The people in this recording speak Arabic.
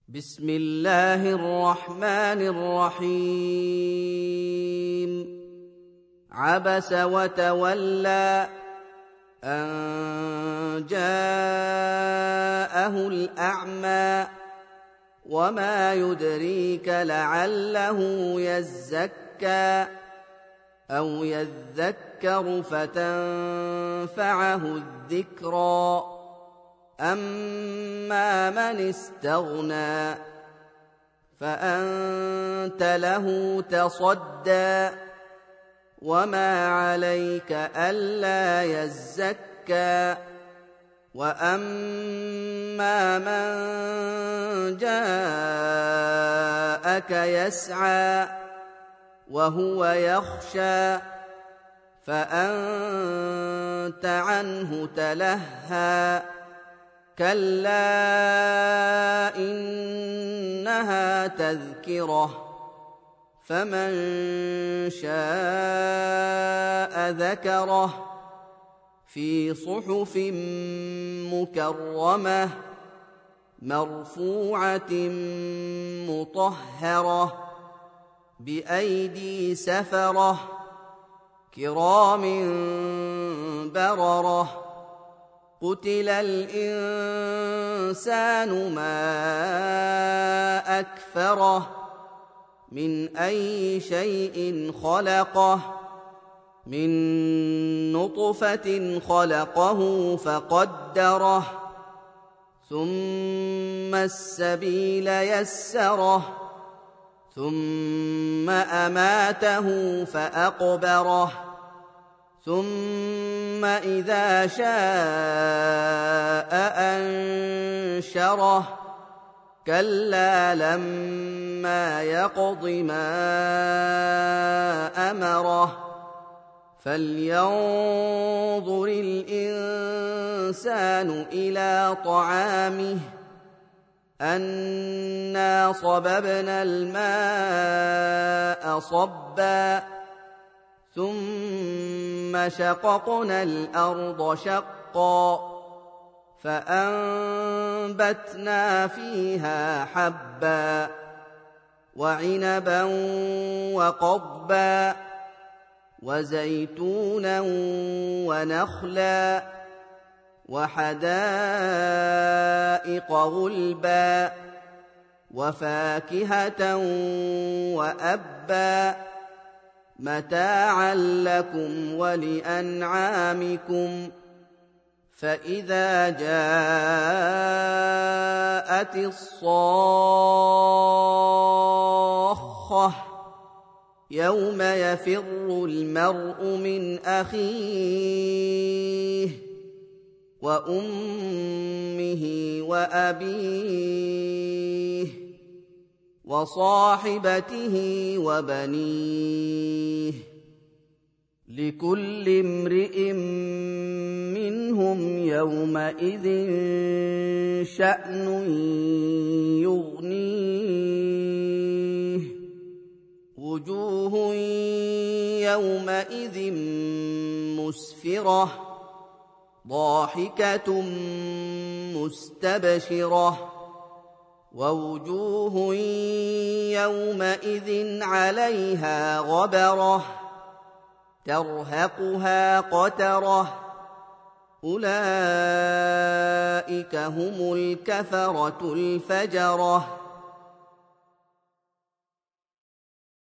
بسم الله الرحمن الرحيم. عبس وتولى أن جاءه الأعمى وما يدريك لعله يزكى أو يذكر فتنفعه الذكرى. أما من استغنى فأنت له تصدى وما عليك ألا يزكى. وأما من جاءك يسعى وهو يخشى فأنت عنه تلهى. كلا إنها تذكرة فمن شاء ذكره في صحف مكرمة مرفوعة مطهرة بأيدي سفرة كرام بررة. قتل الإنسان ما أكفره من أي شيء خلقه من نطفة خلقه فقدره ثم السبيل يسره ثم أماته فأقبره ثم إذا شاء أنشره. كلا لما يقض ما أمره. فلينظر الإنسان إلى طعامه أنا صببنا الماء صبا ثم شققنا الأرض شقا فأنبتنا فيها حبا وعنبا وقضبا وزيتونا ونخلا وحدائق غلبا وفاكهة وأبا متاعا لكم ولأنعامكم. فإذا جاءت الصاخة يوم يفر المرء من أخيه وأمه وأبيه وصاحبته وبنيه لكل امرئ منهم يومئذ شأن يغنيه. وجوه يومئذ مسفرة ضاحكة مستبشرة ووجوه يومئذ عليها غبرة ترهقها قترة. أولئك هم الكفرة الفجرة.